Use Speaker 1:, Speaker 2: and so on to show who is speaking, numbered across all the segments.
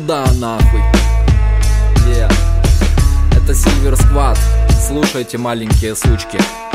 Speaker 1: сюда нахуй. Это Silver Squad, слушайте, маленькие сучки.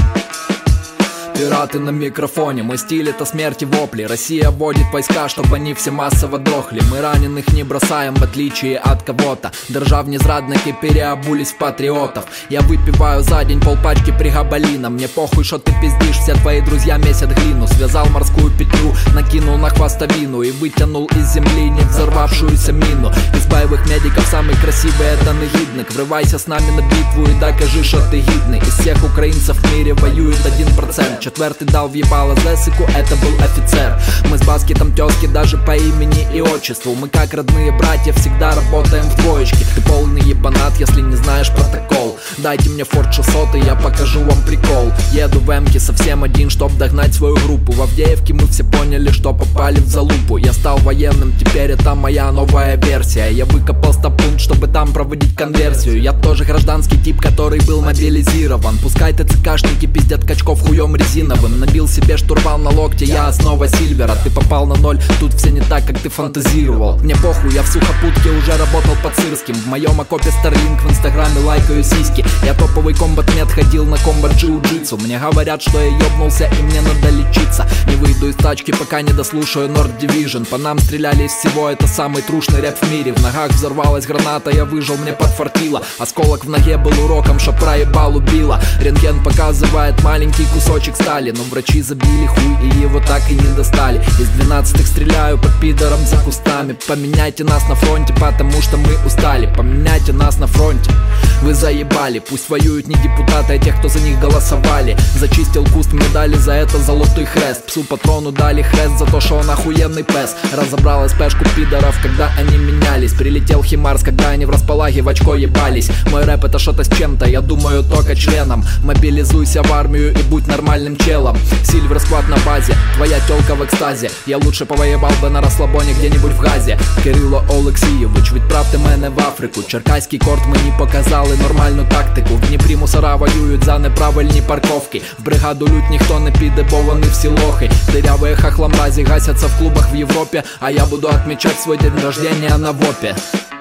Speaker 1: Пираты на микрофоне, мой стиль это смерть и вопли. Россия вводит войска, чтобы они все массово дохли. Мы раненых не бросаем, в отличие от кого-то. Державні зрадники переобулись в патриотов. Я выпиваю за день полпачки пригабалина. Мне похуй, что ты пиздишь, все твои друзья месят глину. Связал морскую петлю, накинул на хвостовину и вытянул из земли не взорвавшуюся мину. Из боевых медиков самый красивый это негідник. Врывайся с нами на битву и докажи, что ты гидный. Из всех украинцев в мире воюет 1%. Четвертый дал въебало Зесику, это был офицер. Мы с Баскетом тёзки даже по имени и отчеству. Мы как родные братья всегда работаем в двоечке. Ты полный ебанат, если не знаешь протокол. Дайте мне Ford 600 и я покажу вам прикол. Еду в эмке совсем один, чтоб догнать свою группу. В Авдеевке мы все поняли, что попали в залупу. Я стал военным, теперь это моя новая версия. Я выкопал стопунт, чтобы там проводить конверсию. Я тоже гражданский тип, который был мобилизирован. Пускай ТЦКшники пиздят качков хуем резиновым. Набил себе штурвал на локте, я основа Сильвера. Ты попал на ноль, тут все не так, как ты фантазировал. Мне похуй, я в сухопутке уже работал под Сырским. В моем окопе Starlink, в инстаграме лайкаю сиськи. Я топовый комбат-мед, ходил на комбат-джиу-джитсу. Мне говорят, что я ёбнулся и мне надо лечиться. Не выйду из тачки, пока не дослушаю Nord Division. По нам стреляли из всего, это самый трушный рэп в мире. В ногах взорвалась граната, я выжил, мне подфартило. Осколок в ноге был уроком, что проебал убило. Рентген показывает маленький кусочек стали, но врачи забили хуй и его так и не достали. Из 12-х стреляю по пидорам за кустами. Поменяйте нас на фронте, потому что мы устали. Поменяйте нас на фронте, вы заебали. Пусть воюют не депутаты, а тех, кто за них голосовали. Зачистил куст, мне дали за это золотой хрест. Псу патрону дали хрест за то, что он охуенный пес. Разобрал спешку пидоров, когда они менялись. Прилетел Химарс, когда они в располаге в очко ебались. Мой рэп это что-то с чем-то, я думаю только членом. Мобилизуйся в армию и будь нормальным челом. Silver Squad на базе, твоя тёлка в экстазе. Я лучше повоевал бы на розслабоні где-нибудь в Газі. Кирило Олексійович, відправте мене в Африку. Черкаський корт мені показали нормальну тактику. В Дніпрі мусора воюють за неправильні парковки. В бригаду лють ніхто не піде, бо вони всі лохи. Дырявые хохломразі гасятся в клубах в Європі. А я буду отмечать свой день рождения на ВОПе.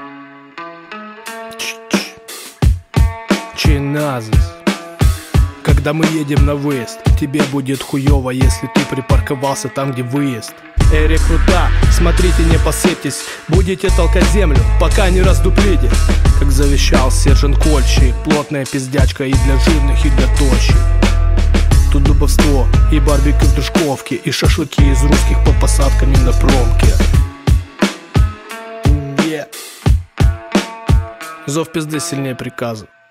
Speaker 2: Чиназис. Когда мы едем на выезд, тебе будет хуёво, если ты припарковался там, где выезд. Эй, рекрута, смотрите, не посыпьтесь. Будете толкать землю, пока не раздуплите. Как завещал сержант Кольщик, плотная пиздячка и для жирных, и для тощих. Тут дубовство и барбекю в душковке, и шашлыки из русских под посадками на промке. Зов пизды сильнее приказа.